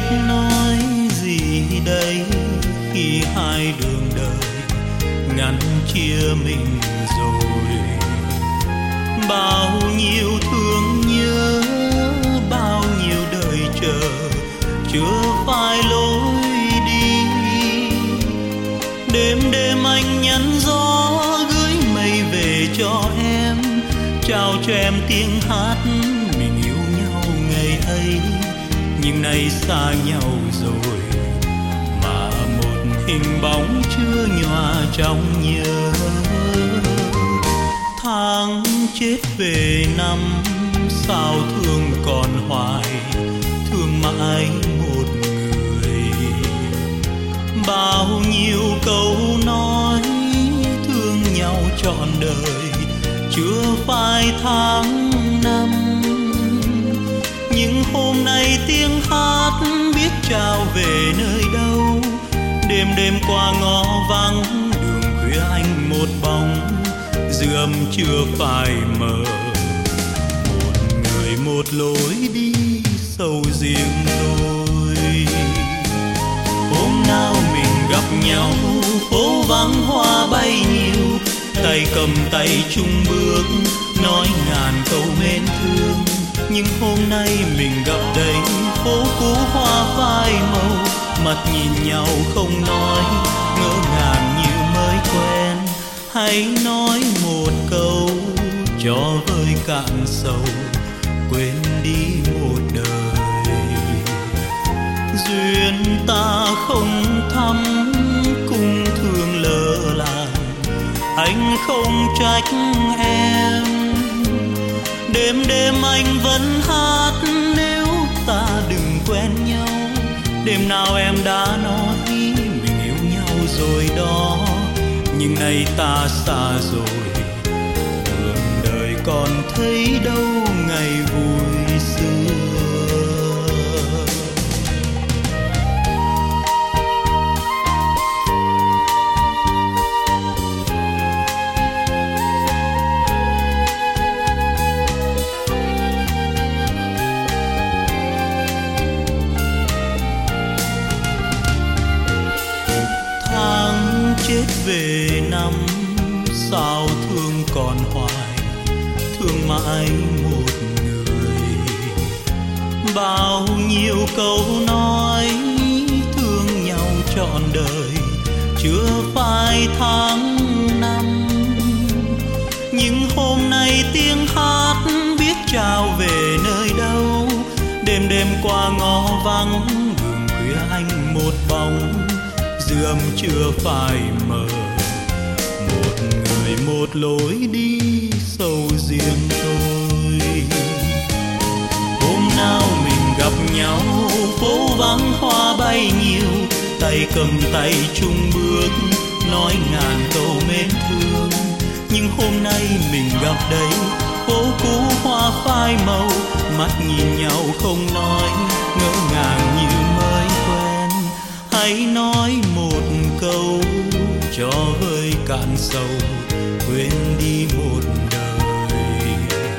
nói gì đây khi hai đường đời ngăn chia mình rồi. Bao nhiêu thương nhớ, bao nhiêu đời chờ, chưa phải lối đi. Đêm đêm anh nhắn gió gửi mây về cho em, trao cho em tiếng hát mình yêu nhau ngày ấy. Nhưng nay xa nhau rồi mà một hình bóng chưa nhòa trong nhớ. Tháng chết về năm, sao thương còn hoài, thương mãi một người. Bao nhiêu câu nói thương nhau trọn đời, chưa phải tháng năm. Nhưng hôm nay tiếng hát biết trao về nơi đâu. Đêm đêm qua ngõ vắng, đường khuya anh một bóng, dư âm chưa phai mờ. Một người một lối đi sâu riêng đôi. Hôm nào mình gặp nhau, phố vắng hoa bay nhiều, tay cầm tay chung bước, nói ngàn câu mến thương. Nhưng hôm nay mình gặp đây, phố cũ hoa phai màu, mặt nhìn nhau không nói, ngỡ ngàng như mới quen. Hãy nói một câu cho vơi cạn sầu, quên đi một đời. Duyên ta không thắm, cung thương lỡ làng, anh không trách em. Đêm đêm anh vẫn hát nếu ta đừng quen nhau. Đêm nào em đã nói mình yêu nhau rồi đó. Nhưng nay ta xa rồi, đường đời còn thấy đâu ngày vui xưa. Chết về năm, sao thương còn hoài, thương mãi một người. Bao nhiêu câu nói thương nhau trọn đời, chưa phải tháng năm. Nhưng hôm nay tiếng hát biết trao về nơi đâu. Đêm đêm qua ngõ vắng, đường khuya anh một bóng, dư âm chưa phai mờ. Một người một lối đi sâu riêng tôi. Hôm nào mình gặp nhau, phố vắng hoa bay nhiều, tay cầm tay chung bước, nói ngàn câu mến thương. Nhưng hôm nay mình gặp đây, phố cũ hoa phai màu, mắt nhìn nhau không nói, ngỡ ngàng như mới quen. Hãy nói một câu cho vơi cạn sầu, quên đi một đời.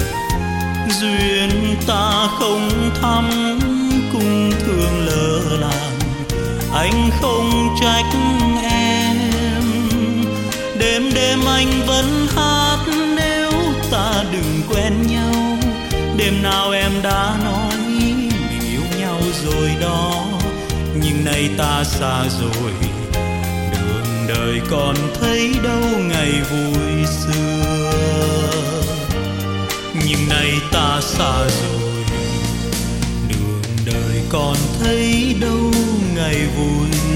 Duyên ta không thắm, cung thương lỡ làng, anh không trách em. Đêm đêm anh vẫn hát nếu ta đừng quen nhau. Đêm nào em đã nói mình yêu nhau rồi đó. Nhưng nay ta xa rồi, đường đời còn thấy đâu ngày vui xưa. Nhưng nay ta xa rồi, đường đời còn thấy đâu ngày vui